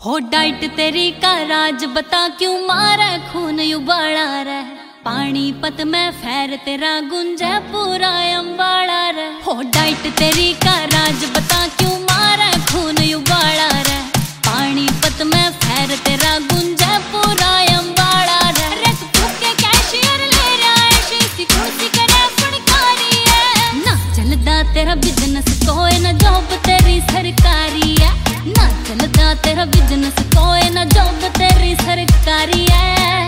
हो डाइट तेरी का राज बता क्यों मारा खून उबाला रे। पानीपत में फैर तेरा गुंजा पूरा अम्बाड़ा रे। हो डाइट तेरी का राज बता क्यों मारा खून उबाला रे। पानीपत में फैर तेरा गुंजा पूरा अम्बाड़ा रे। रस फूके कैशियर ले रहा है शीशी कुर्सी करे फड़कारी है। ना चलदा तेरा बिजनेस कोई ना जॉब तेरी सरकारी है। ना चलदा तेरा बिजनेस कोई ना जॉब तेरी सरकारी है।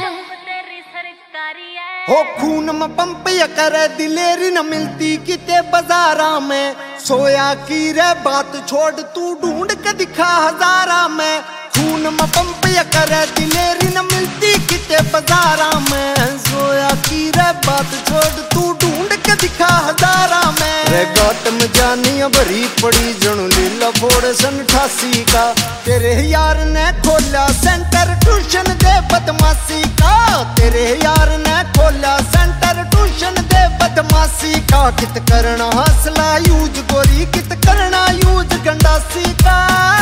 हो खून में पंप या करे दिलेरी न मिलती किते बाजारा में। सोया की रे बात छोड़ तू ढूंढ के दिखा हजारा में। खून में पंप या करे दिलेरी न मिलती किते बाजारा में। सोया की रे बात छोड़ तू ढूंढ के दिखा हजारा में। रे गाट में जानिया भरी पड़ी जनू लीला फोड़ सन 88 का। तेरे यार ने खोला सेंटर ट्यूशन दे बदमाशी का। तेरे यार ने खोला सेंटर ट्यूशन दे बदमाशी का। कित करना हौसला यूज गोरी कित करना यूज गंडासी का।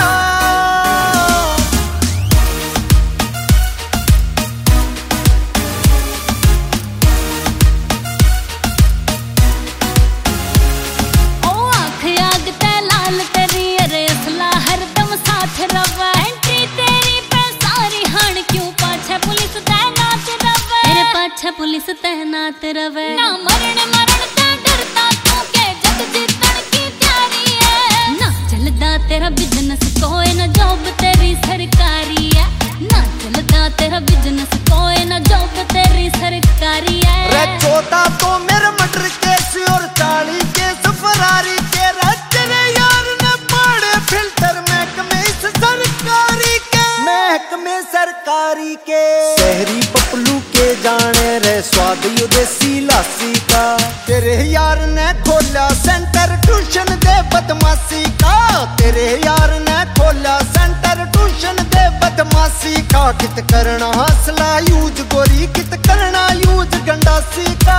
पुलिस तैनात रवे ना मरण मरण ते डरता तू के जग जीतन की तैयारी है। ना चलदा तेरा बिजनेस कोई ना जॉब तेरी सरकारी है। ना चलदा तेरा बिजनेस कोई ना जॉब तेरी सरकारी है। रे चौथा तो मेरे मर्डर केस और 40 केस फरारी के। तेरे यार ने पड़े फिल्टर महकमे इस सरकारी के। महकमे सरकारी के शहरी पपलू के जाने रे स्वाद यो देसी लासी का। तेरे यार ने खोला सेंटर ट्यूशन दे बदमाशी का। तेरे यार ने खोला सेंटर ट्यूशन दे बदमाशी का। कित करना हौसला यूज गोरी कित करना यूज गंडासी का।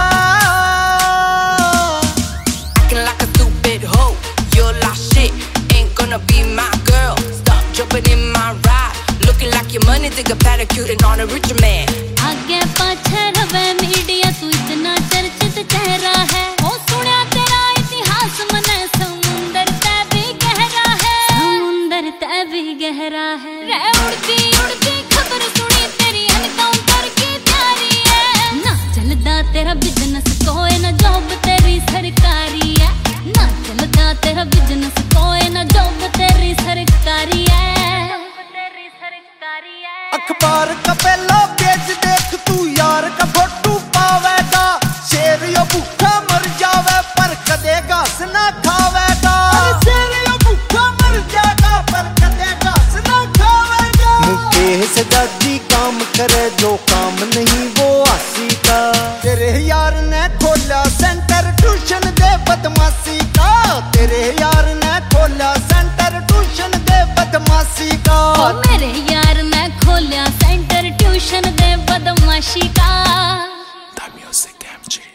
Acting like a stupid hoe, you're lost shit, ain't gonna be my girl. Stop jumping in my ride, looking like your money, think a pedicure and on a richer man. आगे पाछे रवे media तू इतना चर्चित चेहरा है। ओ सुना तेरा इतिहास मने समुंदर ते भी गहरा है। समुंदर ते भी गहरा है। रे उड़ती उड़ती खबर सुनी तेरी एनकाउंटर की तैयारी है। ना चलदा तेरा बिजनेस कोई ना जॉब तेरी सरकारी है। ना चलदा तेरा बिजनेस कोई ना जॉब तेरी सरकारी है। अखबार का पहला पेज देख तू यार का फोटो पावेगा। शेर यो भूखा मर जावे पर कदे घास ना खावेगा। शेर यो भूखा मर जाएगा पर कदे घास ना खावेगा। मुकेश दादी काम करे जो काम नहीं वो आसी का। तेरे यार ने खोला सेंटर ट्यूशन दे बदमाशी का। तेरे यार ने खोला सेंटर ट्यूशन दे बदमाशी का। मेरे यार ने खोला सेंटर ट्यूशन दे बदमाशी का। The Music MG